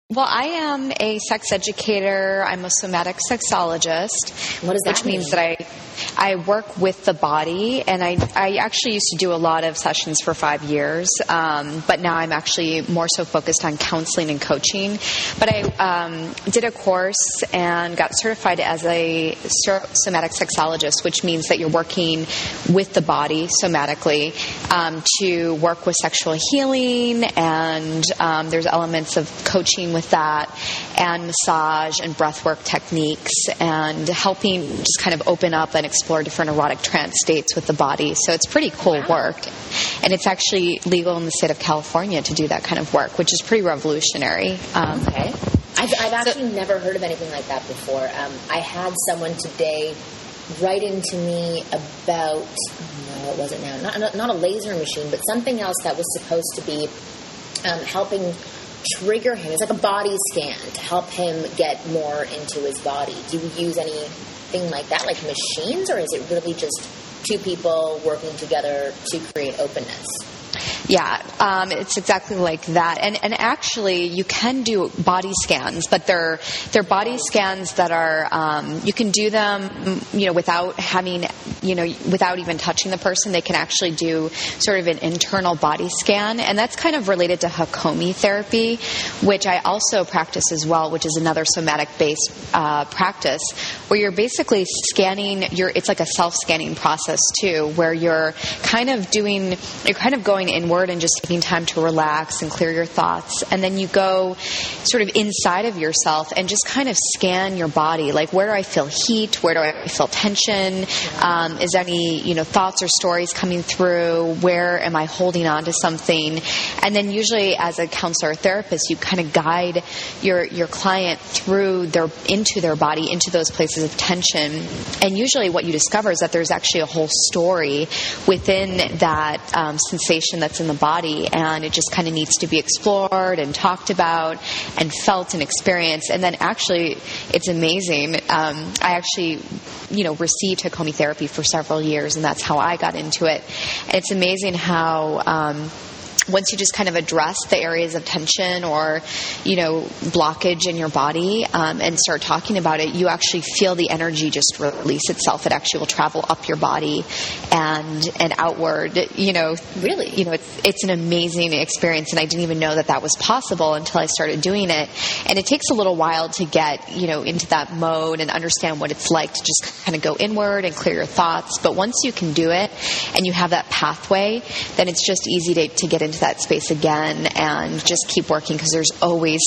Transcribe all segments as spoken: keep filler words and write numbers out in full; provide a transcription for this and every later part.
Well, I am a sex educator. I'm a somatic sexologist. What does that which mean? means that I I work with the body, and I I actually used to do a lot of sessions for five years, um, but now I'm actually more so focused on counseling and coaching. But I um, did a course and got certified as a somatic sexologist, which means that you're working with the body somatically um, to work with sexual healing, and um, there's elements of coaching with that, and massage and breathwork techniques, and helping just kind of open up and explore different erotic trance states with the body. So it's pretty cool Wow. work. And it's actually legal in the state of California to do that kind of work, which is pretty revolutionary. Um, Okay. I've, I've actually never heard of anything like that before. Um, I had someone today write into me about, no, what was it now? Not, not, not a laser machine, but something else that was supposed to be um, helping trigger him. It's like a body scan to help him get more into his body. Do you use anything like that, like machines, or is it really just two people working together to create openness? Yeah, um, it's exactly like that. And and actually, you can do body scans, but they're they're body scans that are um, you can do them, you know, without having, you know, without even touching the person. They can actually do sort of an internal body scan, and that's kind of related to Hakomi therapy, which I also practice as well, which is another somatic-based uh, practice where you're basically scanning. Your it's like a self-scanning process too, where you're kind of doing, you're kind of going inward and just taking time to relax and clear your thoughts. And then you go sort of inside of yourself and just kind of scan your body. Like, where do I feel heat? Where do I feel tension? Um, is there any, you know, thoughts or stories coming through? Where am I holding on to something? And then usually as a counselor or therapist, you kind of guide your, your client through their, into their body, into those places of tension. And usually what you discover is that there's actually a whole story within that um, sensation that's in the body, and it just kind of needs to be explored and talked about and felt and experienced. And then actually, it's amazing. Um, I actually, you know, received Hakomi therapy for several years, and that's how I got into it. And it's amazing how um, once you just kind of address the areas of tension or, you know, blockage in your body um, and start talking about it, you actually feel the energy just release itself. It actually will travel up your body and and outward. You know, Really? You know, it's it's an amazing experience, and I didn't even know that that was possible until I started doing it. And it takes a little while to get, you know, into that mode and understand what it's like to just kind of go inward and clear your thoughts. But once you can do it and you have that pathway, then it's just easy to, to get into that space again and just keep working, because there's always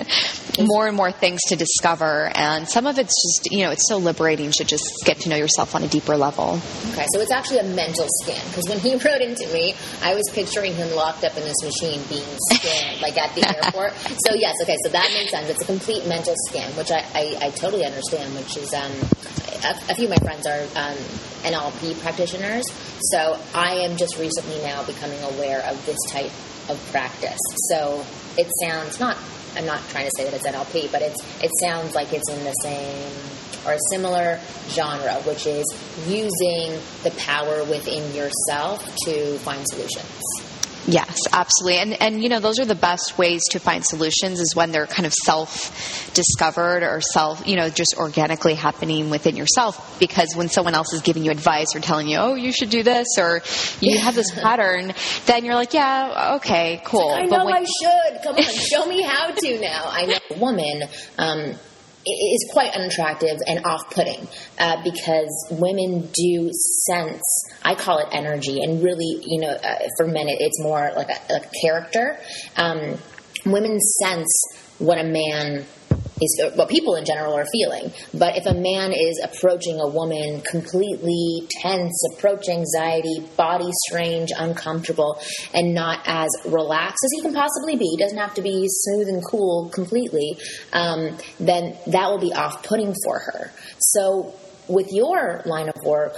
more and more things to discover. And some of it's just, you know, it's so liberating to just get to know yourself on a deeper level. Okay, so it's actually a mental scan, because when he wrote into me, I was picturing him locked up in this machine being scanned, like at the airport. So yes, okay, so that makes sense. It's a complete mental scan, which I, I, I totally understand, which is, um, a, a few of my friends are um, N L P practitioners, so I am just recently now becoming aware of this type of practice. So it sounds not, I'm not trying to say that it's N L P, but it's it sounds like it's in the same or a similar genre, which is using the power within yourself to find solutions. Yes, absolutely. And, and, you know, those are the best ways to find solutions, is when they're kind of self-discovered or self, you know, just organically happening within yourself. Because when someone else is giving you advice or telling you, oh, you should do this, or you have this pattern, then you're like, yeah, okay, cool. I know but when- I should. Come on, show me how to now. I know a woman um, is quite unattractive and off-putting uh, because women do sense, I call it energy, and really, you know, uh, for men it, it's more like a, like a character. Um, women sense what a man is, what people in general are feeling. But if a man is approaching a woman completely tense, approach anxiety, body strange, uncomfortable, and not as relaxed as he can possibly be, he doesn't have to be smooth and cool completely, um, then that will be off-putting for her. So with your line of work,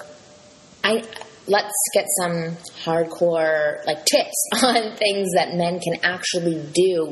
I let's get some hardcore like tips on things that men can actually do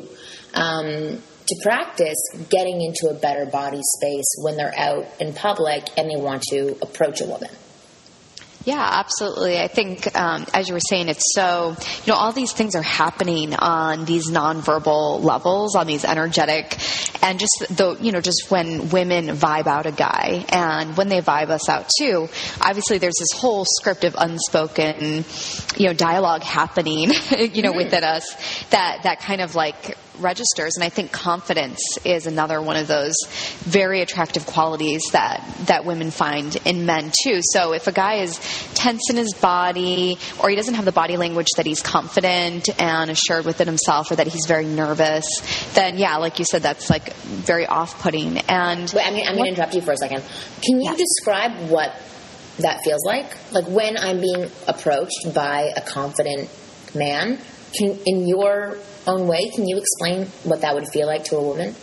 um, to practice getting into a better body space when they're out in public and they want to approach a woman. Yeah, absolutely. I think, um, as you were saying, it's so, you know, all these things are happening on these nonverbal levels, on these energetic, and just the, you know, just when women vibe out a guy, and when they vibe us out too, obviously there's this whole script of unspoken, you know, dialogue happening, you know, mm. within us that, that kind of like registers. And I think confidence is another one of those very attractive qualities that, that women find in men too. So if a guy is tense in his body, or he doesn't have the body language that he's confident and assured within himself, or that he's very nervous, then yeah, like you said, that's like very off-putting. And Wait, I mean, I'm going to interrupt you for a second. Can you yeah. describe what that feels like? Like when I'm being approached by a confident man, can, in your own way, can you explain what that would feel like to a woman?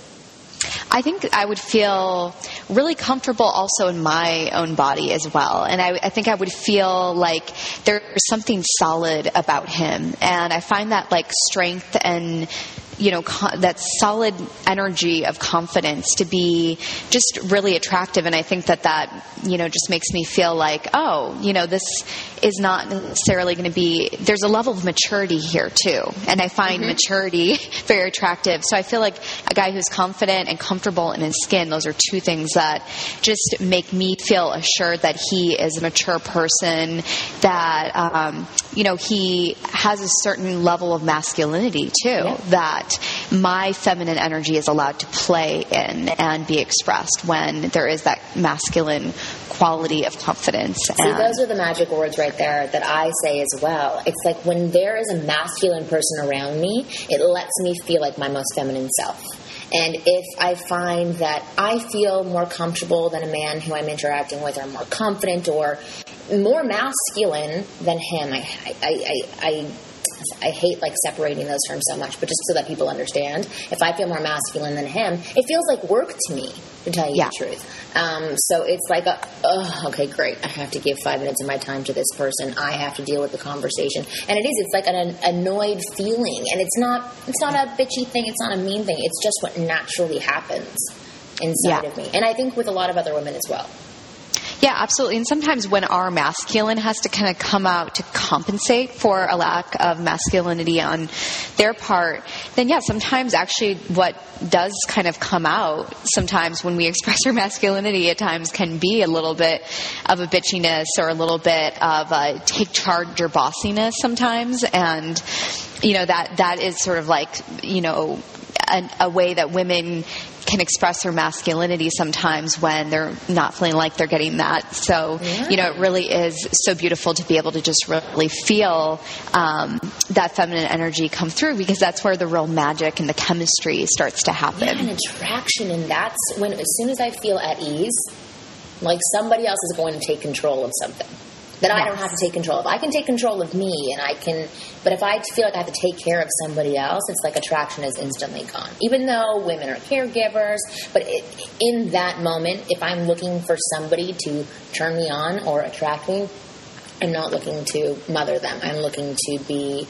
I think I would feel really comfortable also in my own body as well. And I, I think I would feel like there's something solid about him. And I find that like strength and, you know, co- that solid energy of confidence to be just really attractive. And I think that that, you know, just makes me feel like, oh, you know, this is not necessarily going to be, there's a level of maturity here too. And I find mm-hmm. maturity very attractive. So I feel like a guy who's confident and comfortable in his skin, those are two things that just make me feel assured that he is a mature person, that, um, you know, he has a certain level of masculinity too, yeah. that my feminine energy is allowed to play in and be expressed when there is that masculine quality of confidence. See, and those are the magic words right there that I say as well. It's like when there is a masculine person around me, it lets me feel like my most feminine self. And if I find that I feel more comfortable than a man who I'm interacting with, or more confident or more masculine than him, I, I, I, I I hate like separating those terms so much, but just so that people understand, if I feel more masculine than him, it feels like work to me, to tell you yeah. the truth. Um, so it's like, a, oh, okay, great. I have to give five minutes of my time to this person. I have to deal with the conversation. And it is, it's like an annoyed feeling. And it's not, it's not a bitchy thing. It's not a mean thing. It's just what naturally happens inside yeah. of me. And I think with a lot of other women as well. Yeah, absolutely. And sometimes when our masculine has to kind of come out to compensate for a lack of masculinity on their part, then yeah, sometimes actually what does kind of come out sometimes when we express our masculinity at times can be a little bit of a bitchiness or a little bit of a take charge or bossiness sometimes. And, you know, that that is sort of like, you know, a, a way that women can express their masculinity sometimes when they're not feeling like they're getting that. So, yeah. you know, it really is so beautiful to be able to just really feel um, that feminine energy come through, because that's where the real magic and the chemistry starts to happen. Yeah, and attraction, and that's when, as soon as I feel at ease, like somebody else is going to take control of something that yes. I don't have to take control of. I can take control of me, and I can, but if I feel like I have to take care of somebody else, it's like attraction is instantly gone. Even though women are caregivers, but it, in that moment, if I'm looking for somebody to turn me on or attract me, I'm not looking to mother them. I'm looking to be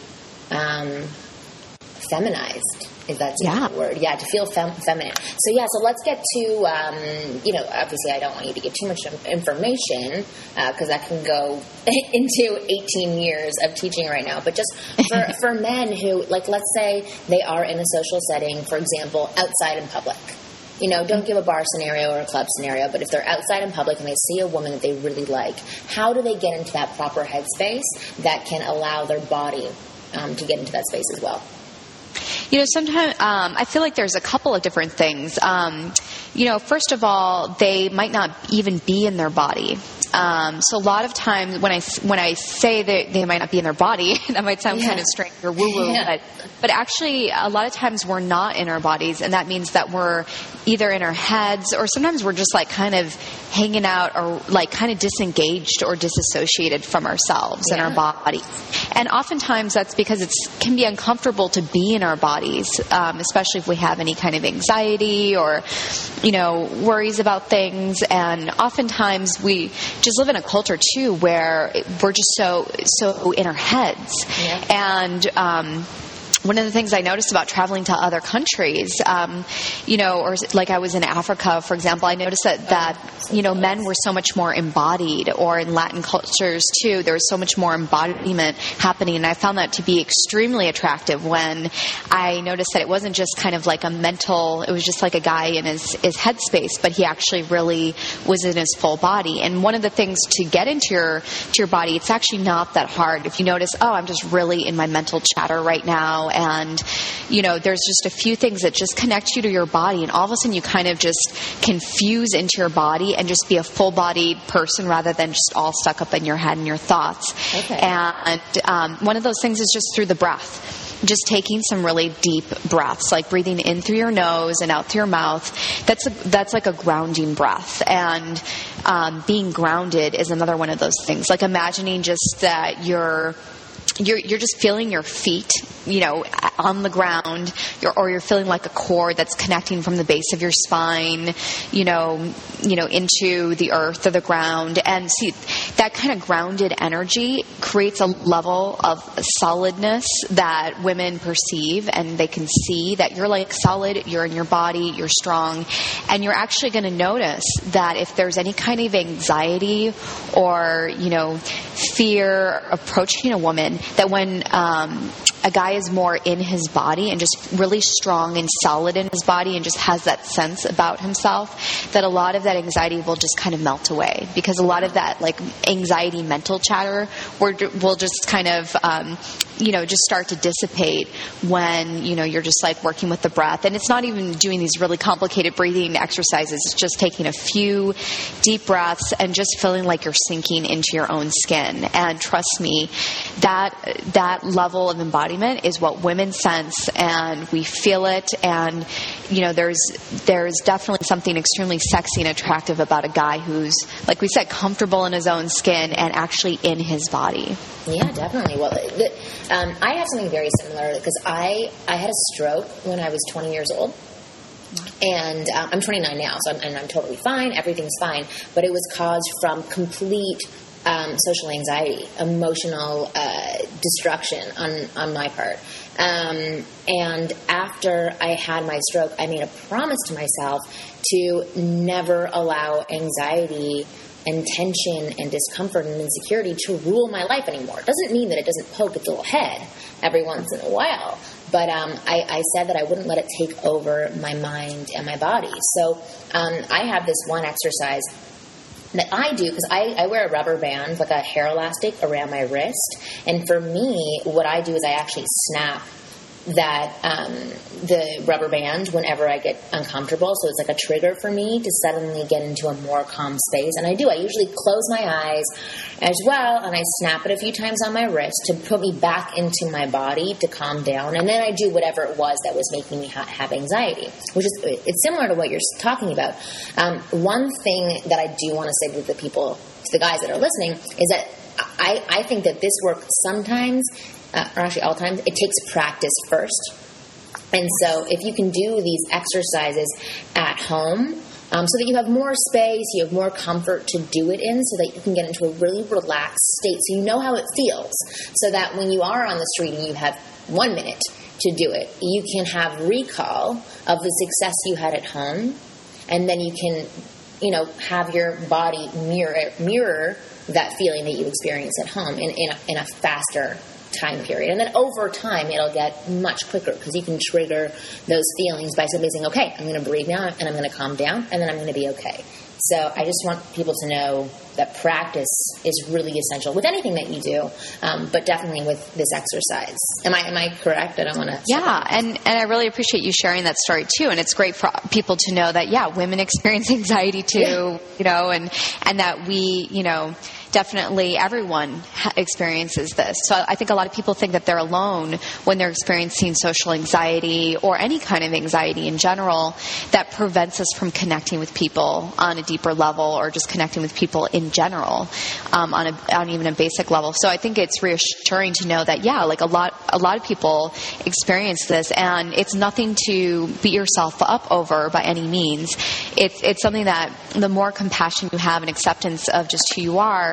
um, feminized. If that's yeah. the word. Yeah, to feel fem- feminine. So, yeah, so let's get to, um, you know, obviously I don't want you to give too much information because uh, that can go into eighteen years of teaching right now. But just for, for men who, like, let's say they are in a social setting, for example, outside in public. You know, don't give a bar scenario or a club scenario, but if they're outside in public and they see a woman that they really like, how do they get into that proper headspace that can allow their body um, to get into that space as well? You know, sometimes um, I feel like there's a couple of different things. Um, you know, first of all, they might not even be in their body. Um, so a lot of times when I, when I say that they might not be in their body, that might sound yeah. kind of strange or woo-woo, yeah. but, but actually a lot of times we're not in our bodies, and that means that we're either in our heads, or sometimes we're just like kind of hanging out, or like kind of disengaged or disassociated from ourselves yeah. and our body. And oftentimes that's because it can be uncomfortable to be in our bodies, um, especially if we have any kind of anxiety or, you know, worries about things. And oftentimes we just live in a culture too where we're just so so in our heads. Yeah. And um one of the things I noticed about traveling to other countries, um, you know, or like I was in Africa, for example, I noticed that, that, you know, men were so much more embodied, or in Latin cultures too, there was so much more embodiment happening. And I found that to be extremely attractive when I noticed that it wasn't just kind of like a mental, it was just like a guy in his, his headspace, but he actually really was in his full body. And one of the things to get into your, to your body, it's actually not that hard. If you notice, oh, I'm just really in my mental chatter right now, and, you know, there's just a few things that just connect you to your body, and all of a sudden you kind of just can fuse into your body and just be a full-bodied person rather than just all stuck up in your head and your thoughts. Okay. And um, one of those things is just through the breath. Just taking some really deep breaths, like breathing in through your nose and out through your mouth. That's a, that's like a grounding breath. And um, being grounded is another one of those things. Like imagining just that you're You're, you're just feeling your feet, you know, on the ground, you're, or you're feeling like a cord that's connecting from the base of your spine, you know, you know, into the earth or the ground. And see, that kind of grounded energy creates a level of solidness that women perceive, and they can see that you're like solid, you're in your body, you're strong, and you're actually going to notice that if there's any kind of anxiety or, you know, fear approaching a woman, that when um, a guy is more in his body and just really strong and solid in his body and just has that sense about himself, that a lot of that anxiety will just kind of melt away, because a lot of that like anxiety mental chatter will just kind of um, you know just start to dissipate when you know you're just like working with the breath. And it's not even doing these really complicated breathing exercises. It's just taking a few deep breaths and just feeling like you're sinking into your own skin. And trust me, that that level of embodiment is what women sense, and we feel it. And you know there's there's definitely something extremely sexy and attractive about a guy who's, like we said, comfortable in his own skin and actually in his body. Yeah, definitely. Well, the, um, I have something very similar, because I, I had a stroke when I was twenty years old. And um, I'm twenty-nine now, so I'm, and I'm totally fine. Everything's fine. But it was caused from complete um, social anxiety, emotional uh, destruction on, on my part. Um, and after I had my stroke, I made a promise to myself to never allow anxiety and tension and discomfort and insecurity to rule my life anymore. It doesn't mean that it doesn't poke its little head every once in a while. But um, I, I said that I wouldn't let it take over my mind and my body. So um, I have this one exercise that I do, because I, I wear a rubber band, like a hair elastic, around my wrist. And for me, what I do is I actually snap that um, the rubber band whenever I get uncomfortable. So it's like a trigger for me to suddenly get into a more calm space. And I do. I usually close my eyes as well, and I snap it a few times on my wrist to put me back into my body to calm down. And then I do whatever it was that was making me ha- have anxiety, which is it's similar to what you're talking about. Um, one thing that I do want to say to the people, to the guys that are listening, is that I, I think that this work sometimes, Uh, or actually all times, it takes practice first. And so if you can do these exercises at home, um, so that you have more space, you have more comfort to do it in, so that you can get into a really relaxed state, so you know how it feels, so that when you are on the street and you have one minute to do it, you can have recall of the success you had at home, and then you can, you know, have your body mirror mirror that feeling that you experience at home in, in, a, in a faster time period. And then over time, it'll get much quicker, because you can trigger those feelings by simply saying, okay, I'm going to breathe now, and I'm going to calm down, and then I'm going to be okay. So I just want people to know that practice is really essential with anything that you do, um, but definitely with this exercise. Am I am I correct? I don't want to. Yeah, and, and I really appreciate you sharing that story too. And it's great for people to know that, yeah, women experience anxiety too, yeah. you know, and and that we, you know, definitely everyone ha- experiences this. So I think a lot of people think that they're alone when they're experiencing social anxiety or any kind of anxiety in general that prevents us from connecting with people on a deeper level, or just connecting with people in general um, on, a, on even a basic level. So I think it's reassuring to know that, yeah, like a lot, a lot of people experience this, and it's nothing to beat yourself up over by any means. It's, it's something that the more compassion you have and acceptance of just who you are,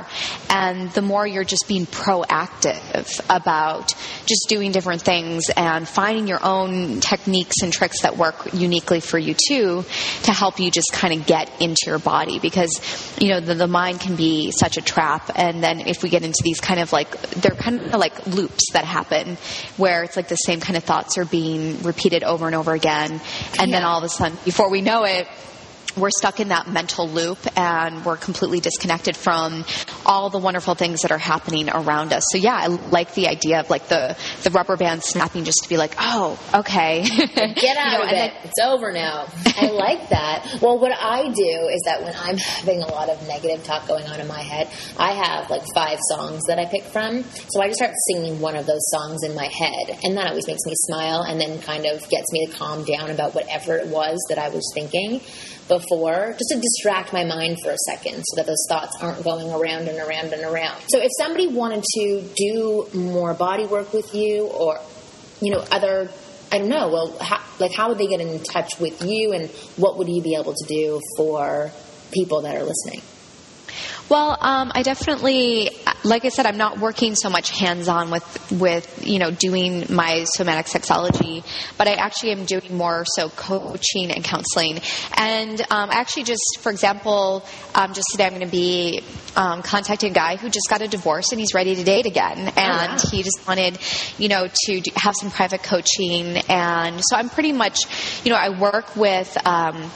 And the more you're just being proactive about just doing different things and finding your own techniques and tricks that work uniquely for you too, to help you just kind of get into your body. Because, you know, the, the mind can be such a trap. And then if we get into these kind of like, they're kind of like loops that happen where it's like the same kind of thoughts are being repeated over and over again. And Yeah. then all of a sudden, before we know it, we're stuck in that mental loop and we're completely disconnected from all the wonderful things that are happening around us. So yeah, I like the idea of like the, the rubber band snapping, just to be like, oh, okay. Get out You know, of and it. then- It's over now. I like that. Well, what I do is that when I'm having a lot of negative talk going on in my head, I have like five songs that I pick from. So I just start singing one of those songs in my head. And that always makes me smile and then kind of gets me to calm down about whatever it was that I was thinking before, just to distract my mind for a second so that those thoughts aren't going around and around and around. So if somebody wanted to do more body work with you, or, you know, other, I don't know, well, how, like how would they get in touch with you, and what would you be able to do for people that are listening? Well, um, I definitely, like I said, I'm not working so much hands-on with, with, you know, doing my somatic sexology, but I actually am doing more so coaching and counseling. And um, actually just, for example, um, just today I'm going to be um, contacting a guy who just got a divorce and he's ready to date again. And wow. he just wanted, you know, to do, have some private coaching. And so I'm pretty much, you know, I work with Um,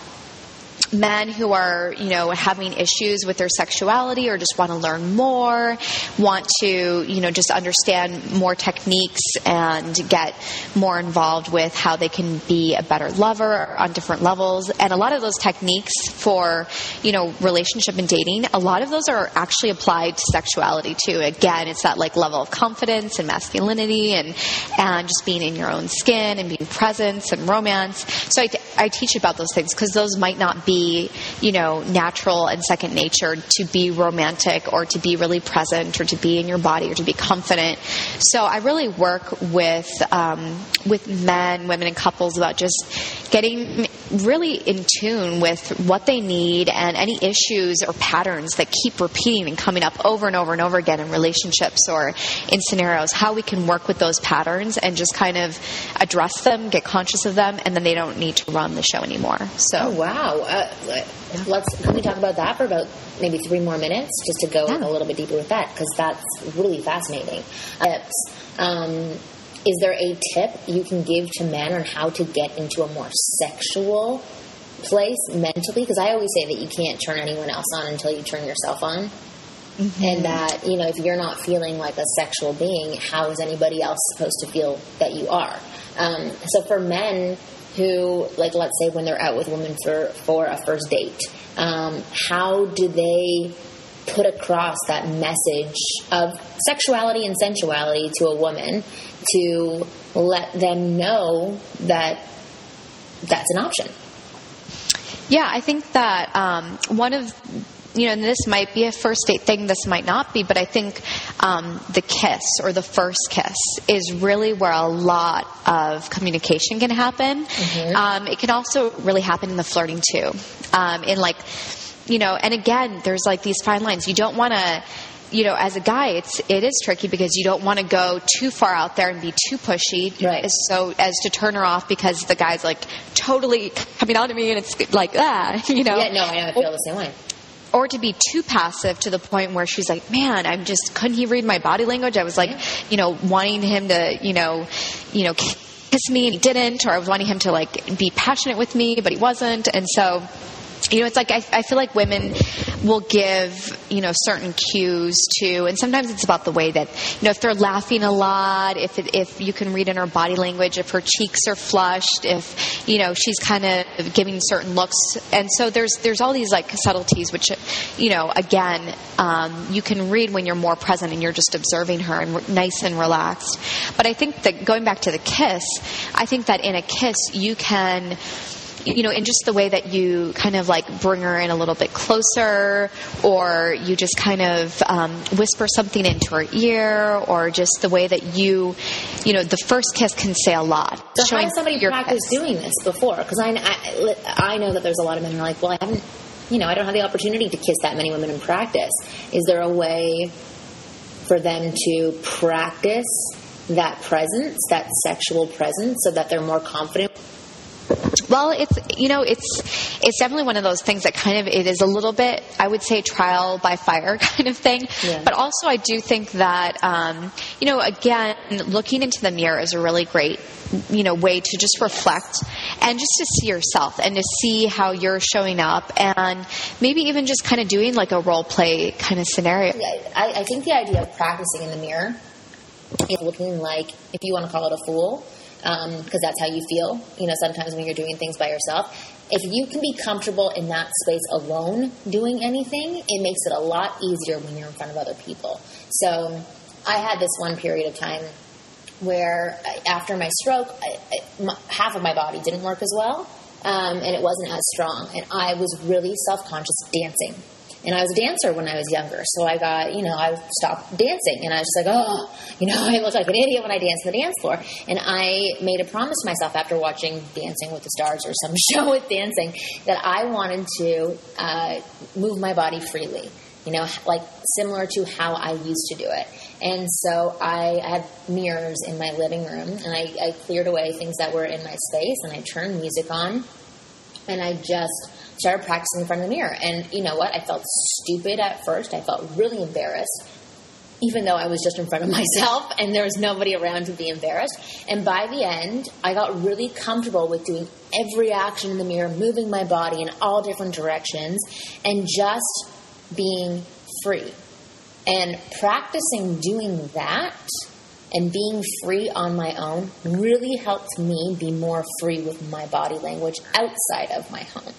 men who are, you know, having issues with their sexuality or just want to learn more, want to, you know, just understand more techniques and get more involved with how they can be a better lover on different levels. And a lot of those techniques for, you know, relationship and dating, a lot of those are actually applied to sexuality too. Again, it's that like level of confidence and masculinity and, and just being in your own skin and being presence and romance. So I, I teach about those things because those might not be, you know, natural and second nature to be romantic or to be really present or to be in your body or to be confident. So I really work with um, with men, women, and couples about just getting really in tune with what they need and any issues or patterns that keep repeating and coming up over and over and over again in relationships or in scenarios, how we can work with those patterns and just kind of address them, get conscious of them, and then they don't need to run the show anymore. So, oh, wow. Uh, let's, can we talk about that for about maybe three more minutes just to go Yeah. a little bit deeper with that, because that's really fascinating. Tips. Um, is there a tip you can give to men on how to get into a more sexual place mentally? Because I always say that you can't turn anyone else on until you turn yourself on. Mm-hmm. And that, you know, if you're not feeling like a sexual being, how is anybody else supposed to feel that you are? Um, so for men who, like, let's say when they're out with women for, for a first date, um, how do they put across that message of sexuality and sensuality to a woman to let them know that that's an option? Yeah, I think that um, one of, you know, and this might be a first date thing, this might not be, but I think um, the kiss or the first kiss is really where a lot of communication can happen. Mm-hmm. Um, it can also really happen in the flirting too. Um, in like, you know, and again, there's like these fine lines. You don't want to, you know, as a guy, it's it is tricky because you don't want to go too far out there and be too pushy, right? As, so as to turn her off because the guy's like totally coming on to me and it's like ah, you know. Yeah, no, I know, I feel the same way. Or to be too passive to the point where she's like, man, I'm just, couldn't he read my body language? I was like, yeah. you know, wanting him to, you know, you know, kiss me and he didn't, or I was wanting him to like be passionate with me, but he wasn't. And so, you know, it's like, I, I feel like women will give, you know, certain cues to, and sometimes it's about the way that, you know, if they're laughing a lot, if it, if you can read in her body language, if her cheeks are flushed, if, you know, she's kind of giving certain looks. And so there's, there's all these like subtleties, which, you know, again, um, you can read when you're more present and you're just observing her and re- nice and relaxed. But I think that going back to the kiss, I think that in a kiss, you can, you know, in just the way that you kind of like bring her in a little bit closer, or you just kind of um, whisper something into her ear, or just the way that you, you know, the first kiss can say a lot. So how does somebody practice kiss. doing this before? Because I, I, I know that there's a lot of men who are like, well, I haven't, you know, I don't have the opportunity to kiss that many women in practice. Is there a way for them to practice that presence, that sexual presence, so that they're more confident? Well, it's, you know, it's it's definitely one of those things that kind of, it is a little bit, I would say, trial by fire kind of thing. Yeah. But also I do think that, um, you know, again, looking into the mirror is a really great, you know, way to just reflect and just to see yourself and to see how you're showing up, and maybe even just kind of doing like a role play kind of scenario. I, I think the idea of practicing in the mirror is looking like, if you want to call it a fool, because um, that's how you feel, you know, sometimes when you're doing things by yourself. If you can be comfortable in that space alone doing anything, it makes it a lot easier when you're in front of other people. So I had this one period of time where after my stroke, I, I, my, half of my body didn't work as well, um, and it wasn't as strong. And I was really self-conscious dancing. And I was a dancer when I was younger, so I got, you know, I stopped dancing, and I was just like, oh, you know, I look like an idiot when I dance on the dance floor. And I made a promise to myself after watching Dancing with the Stars or some show with dancing that I wanted to uh, move my body freely, you know, like similar to how I used to do it. And so I had mirrors in my living room, and I, I cleared away things that were in my space, and I turned music on, and I just started practicing in front of the mirror. And you know what? I felt stupid at first. I felt really embarrassed, even though I was just in front of myself and there was nobody around to be embarrassed. And by the end, I got really comfortable with doing every action in the mirror, moving my body in all different directions, and just being free. And practicing doing that and being free on my own really helped me be more free with my body language outside of my home.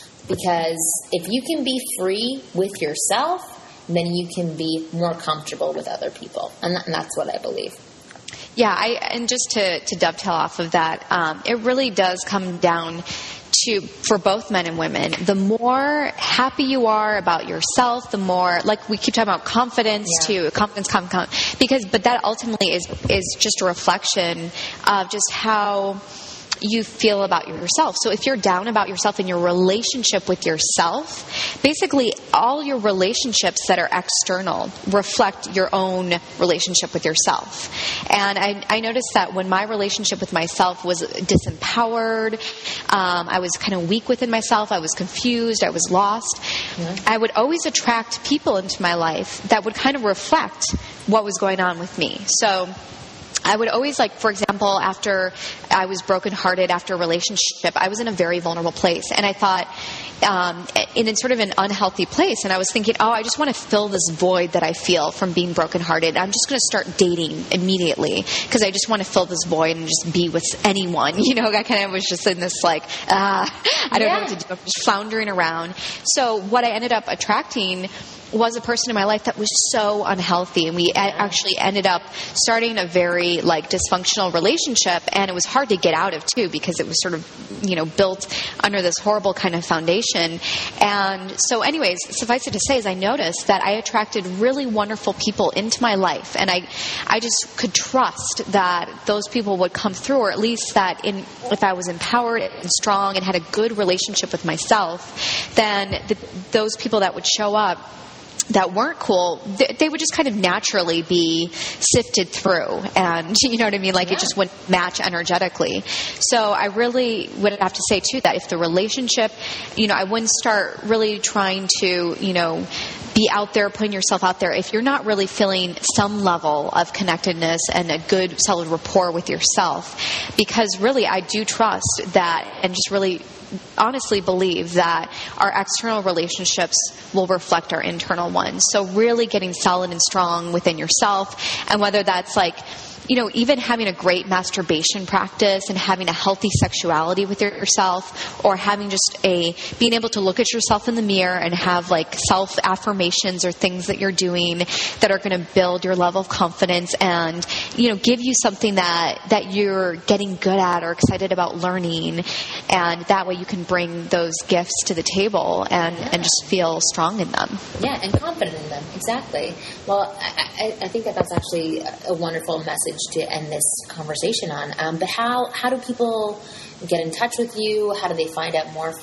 Because if you can be free with yourself, then you can be more comfortable with other people. And, that, and that's what I believe. Yeah, I, and just to, to dovetail off of that, um, it really does come down to, for both men and women, the more happy you are about yourself, the more, like we keep talking about confidence yeah. too, confidence, confidence, because, but that ultimately is, is just a reflection of just how you feel about yourself. So if you're down about yourself and your relationship with yourself, basically all your relationships that are external reflect your own relationship with yourself. And I, I noticed that when my relationship with myself was disempowered, um, I was kind of weak within myself, I was confused, I was lost, mm-hmm. I would always attract people into my life that would kind of reflect what was going on with me. So I would always, like, for example, after I was brokenhearted after a relationship, I was in a very vulnerable place. And I thought, um, in, in sort of an unhealthy place. And I was thinking, oh, I just want to fill this void that I feel from being brokenhearted. I'm just going to start dating immediately because I just want to fill this void and just be with anyone. You know, I kind of was just in this, like, ah, I don't yeah. know what to do. I'm just floundering around. So what I ended up attracting was a person in my life that was so unhealthy, and we actually ended up starting a very like dysfunctional relationship, and it was hard to get out of too because it was sort of, you know, built under this horrible kind of foundation. And so anyways, suffice it to say is I noticed that I attracted really wonderful people into my life, and I I just could trust that those people would come through, or at least that in if I was empowered and strong and had a good relationship with myself, then the, those people that would show up that weren't cool, they, they would just kind of naturally be sifted through, and you know what I mean? Like yeah. it just wouldn't match energetically. So I really would have to say too that if the relationship, you know, I wouldn't start really trying to, you know, be out there, putting yourself out there, if you're not really feeling some level of connectedness and a good solid rapport with yourself. Because really I do trust that, and just really honestly believe that our external relationships will reflect our internal ones. So really getting solid and strong within yourself, and whether that's like, you know, even having a great masturbation practice and having a healthy sexuality with yourself, or having just a, being able to look at yourself in the mirror and have like self-affirmations or things that you're doing that are going to build your level of confidence and, you know, give you something that, that you're getting good at or excited about learning. And that way you can bring those gifts to the table and, yeah. and just feel strong in them. Yeah, and confident in them. Exactly. Well, I, I, I think that that's actually a wonderful message to end this conversation on. Um, but how how do people get in touch with you? How do they find out more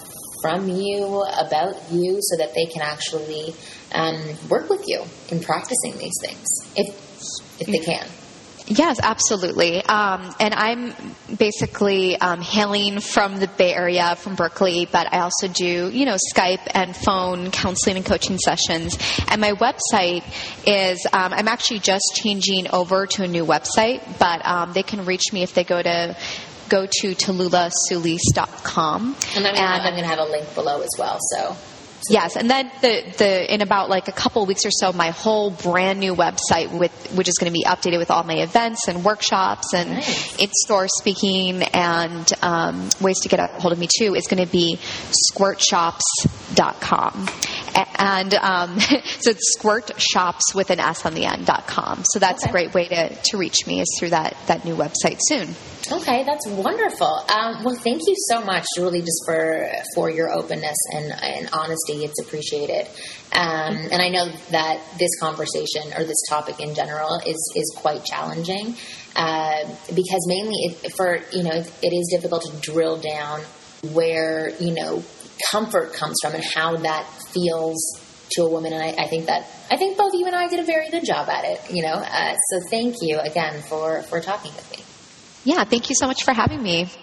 from you, about you, so that they can actually um, work with you in practicing these things, if if they can? Yes, absolutely. Um, and I'm basically um, hailing from the Bay Area, from Berkeley, but I also do, you know, Skype and phone counseling and coaching sessions. And my website is, um, I'm actually just changing over to a new website, but um, they can reach me if they go to go to Tallulah Solis dot com. And I'm, I'm going to have a link below as well, so... Yes, and then the, the in about like a couple of weeks or so, my whole brand new website, with which is going to be updated with all my events and workshops and nice. in-store speaking and um, ways to get a hold of me too, is going to be squirt shops dot com. And um, so it's Squirt Shops with an S on the end dot com. So that's okay. a great way to, to reach me, is through that, that new website soon. Okay, that's wonderful. Um, well, thank you so much, Julie, just for for your openness and, and honesty. It's appreciated. Um, and I know that this conversation, or this topic in general, is is quite challenging uh, because mainly it, for you know it, it is difficult to drill down where you know comfort comes from and how that feels to a woman. And I, I think that I think both you and I did a very good job at it. You know, uh, so thank you again for for talking with me. Yeah, thank you so much for having me.